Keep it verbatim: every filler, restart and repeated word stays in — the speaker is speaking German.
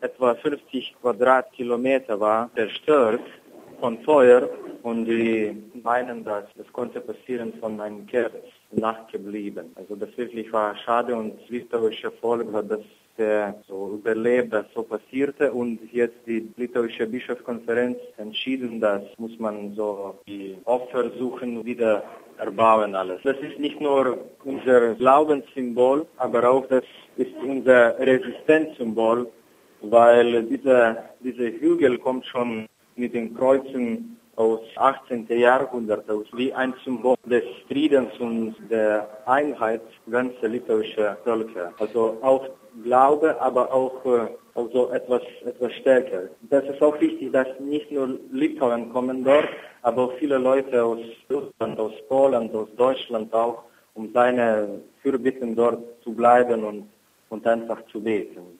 etwa fünfzig Quadratkilometer war, zerstört von Feuer und die meinen, dass das konnte passieren von einem Kerl nachgeblieben. Also das wirklich war schade und das litauische Volk hat das sehr so überlebt, dass so passierte und jetzt die litauische Bischofskonferenz entschieden, dass muss man so die Opfer suchen, wieder erbauen alles. Das ist nicht nur unser Glaubenssymbol, aber auch das ist unser Resistenzsymbol, weil dieser, dieser Hügel kommt schon mit den Kreuzen aus achtzehnten Jahrhundert aus, wie ein Symbol des Friedens und der Einheit ganzer litauischer Völker. Also auch Glaube, aber auch, äh, auch so etwas, etwas stärker. Das ist auch wichtig, dass nicht nur Litauen kommen dort, aber auch viele Leute aus Russland, aus Polen, aus Deutschland auch, um seine Fürbitten dort zu bleiben und, und einfach zu beten.